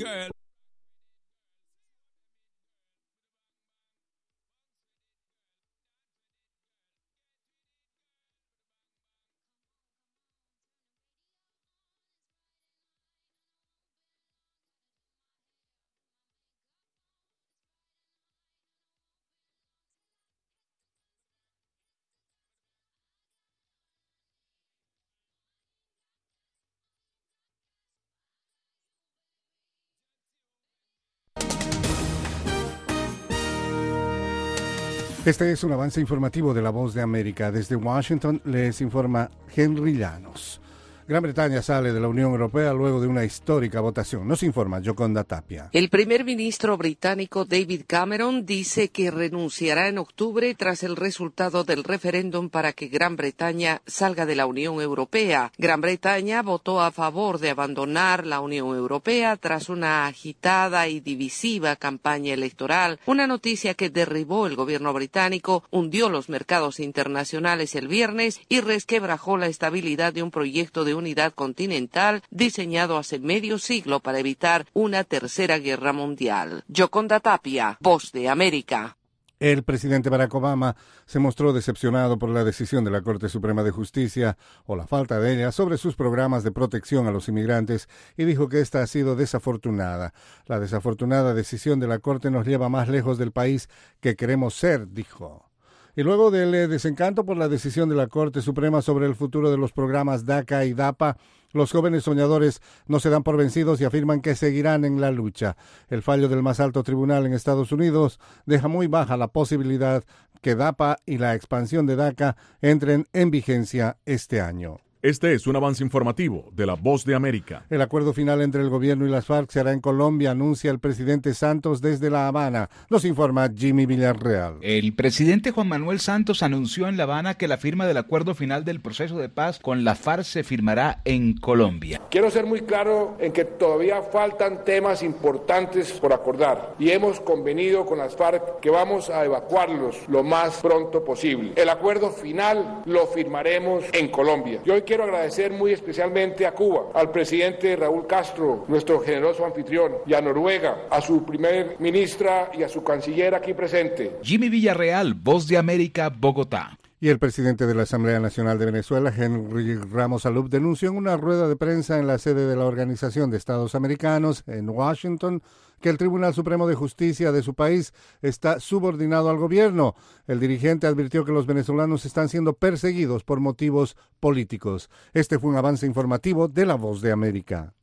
Este es un avance informativo de La Voz de América. Desde Washington les informa Henry Llanos. Gran Bretaña sale de la Unión Europea luego de una histórica votación. Nos informa Yoconda Tapia. El primer ministro británico David Cameron dice que renunciará en octubre tras el resultado del referéndum para que Gran Bretaña salga de la Unión Europea. Gran Bretaña votó a favor de abandonar la Unión Europea tras una agitada y divisiva campaña electoral, una noticia que derribó el gobierno británico, hundió los mercados internacionales el viernes y resquebrajó la estabilidad de un proyecto de unidad continental diseñado hace medio siglo para evitar una tercera guerra mundial. Yoconda Tapia, Voz de América. El presidente Barack Obama se mostró decepcionado por la decisión de la Corte Suprema de Justicia, o la falta de ella, sobre sus programas de protección a los inmigrantes y dijo que esta ha sido desafortunada. La desafortunada decisión de la Corte nos lleva más lejos del país que queremos ser, dijo. Y luego del desencanto por la decisión de la Corte Suprema sobre el futuro de los programas DACA y DAPA, los jóvenes soñadores no se dan por vencidos y afirman que seguirán en la lucha. El fallo del más alto tribunal en Estados Unidos deja muy baja la posibilidad que DAPA y la expansión de DACA entren en vigencia este año. Este es un avance informativo de La Voz de América. El acuerdo final entre el gobierno y las FARC se hará en Colombia, anuncia el presidente Santos desde La Habana. Nos informa Jimmy Villarreal. El presidente Juan Manuel Santos anunció en La Habana que la firma del acuerdo final del proceso de paz con la FARC se firmará en Colombia. Quiero ser muy claro en que todavía faltan temas importantes por acordar y hemos convenido con las FARC que vamos a evacuarlos lo más pronto posible. El acuerdo final lo firmaremos en Colombia. Yo quiero agradecer muy especialmente a Cuba, al presidente Raúl Castro, nuestro generoso anfitrión, y a Noruega, a su primer ministra y a su canciller aquí presente. Jimmy Villarreal, Voz de América, Bogotá. Y el presidente de la Asamblea Nacional de Venezuela, Henry Ramos Alup, denunció en una rueda de prensa en la sede de la Organización de Estados Americanos, en Washington, que el Tribunal Supremo de Justicia de su país está subordinado al gobierno. El dirigente advirtió que los venezolanos están siendo perseguidos por motivos políticos. Este fue un avance informativo de La Voz de América.